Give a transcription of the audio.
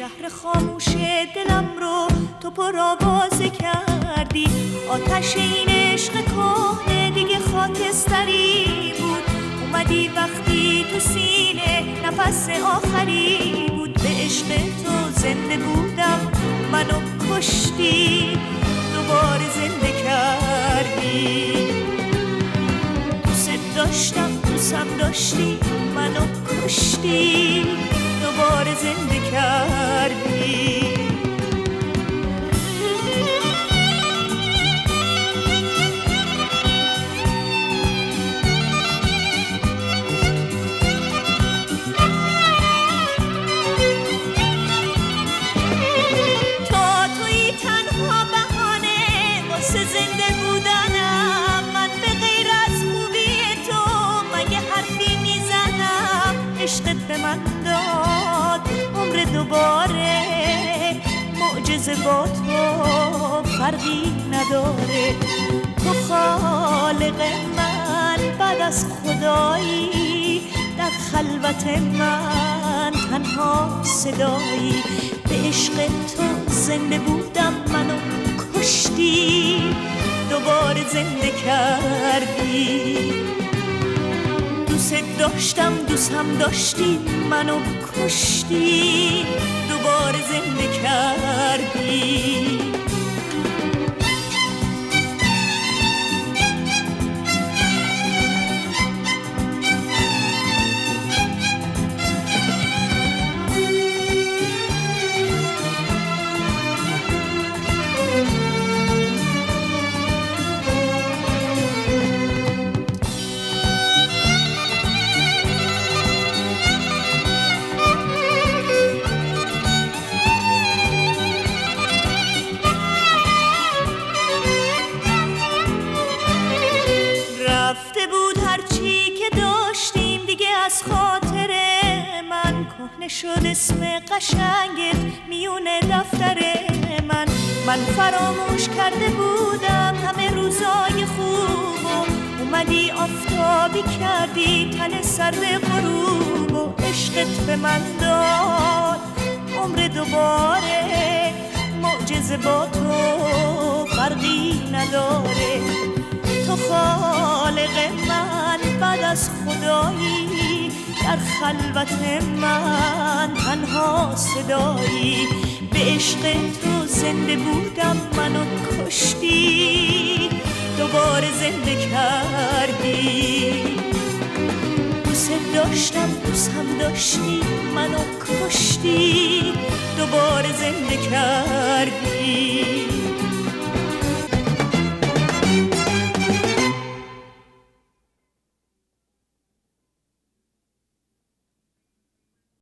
شهر خاموش دلم رو تو پر آوازه کردی. آتش این عشق کهنه دیگه خاکستری بود. اومدی وقتی تو سینه نفس آخری بود. به عشق تو زنده بودم منو کشتی، دوباره زنده کردی. دوست داشتم دوستم داشتی منو کشتی، دوباره زنده کردی. عشقت به من داد عمر دوباره، معجزه با تو فرقی نداره. تو خالق من بعد از خدایی، در خلوت من تنها صدایی. به عشق تو زنده بودم منو کشتی، دوباره زنده کردی. دوست داشتم دوستم داشتی منو کشتی، دوباره زنده کردی. رفته بود هرچی که داشتیم دیگه از خاطر من، کهنه شد اسم قشنگت میونه دفتر من فراموش کرده بودم همه روزای خوب. اومدی آفتابی کردی تن سر غروب. و عشقت به من داد عمر دوباره، معجزه با تو فرقی نداره. تو خالق من بعد از خدایی، در خلوت من تنها صدایی. به عشق تو زنده بودم منو کشتی، دوباره زنده کردی. دوست داشتم دوستم داشتی منو کشتی، دوباره زنده کردی.